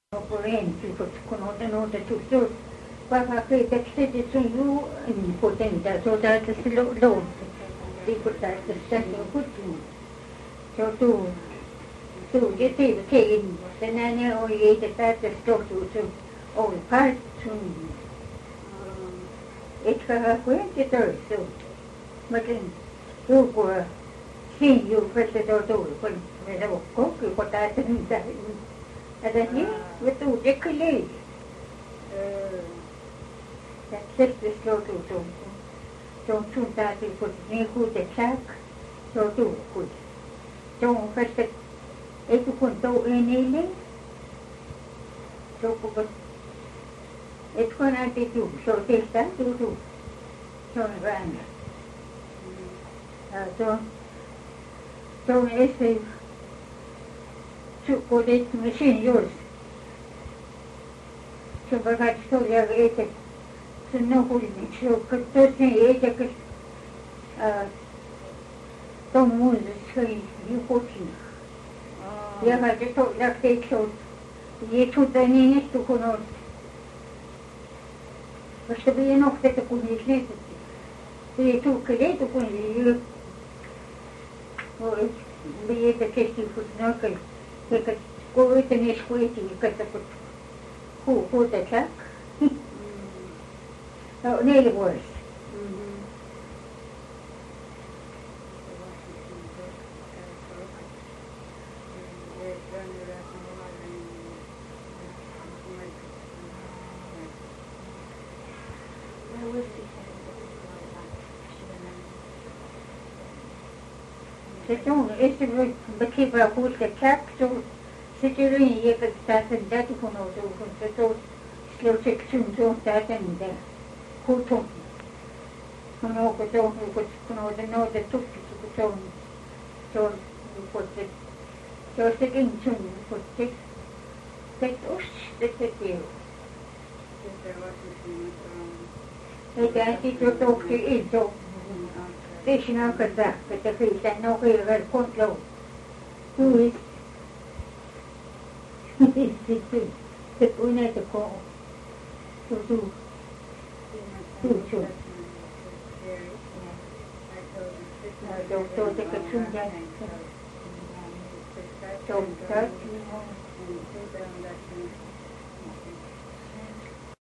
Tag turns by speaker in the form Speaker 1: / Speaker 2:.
Speaker 1: Corrente, conosce tutto, qua che c'è sono impotente, soldato si lo riportato sempre così, cioè tu che se ne ho idea per tutto, o il parto, e che questo è ma che tu sì, io questo tutto, quello che ho portato in Adani, betul dia kelih. Dan sirkus lotu tu. Jom tadi pun ni ku de chak. Lotu ku. Jom first itu pun tu ini ni. So pun itu pun ada tu. So testa tu. So ran. So ese cu de machine yours. So bagat so ya ete. So no hulni. So kato se ete ke to muzi sai yu hoci. Ya ga de to ya te so. Ye tu dani ni tu kono. Чтобы я ног это кунишь, и tu кредит кунишь. Ой, мне это честно вкусно, как какой-то мешкуете, как-то ху-ху-то так. Nearly worse. Então, esse daqui para a Rússia, se tiver aí que está sentado com o outro, se eu sei que se um está sentado, com o outro, com o outro, tudo que são, eu sei que não são, det é eu estou que deixa não casar, que te fez, não que eu controlo. Tu isso. Se tu não te com tu. Doutor de que tu já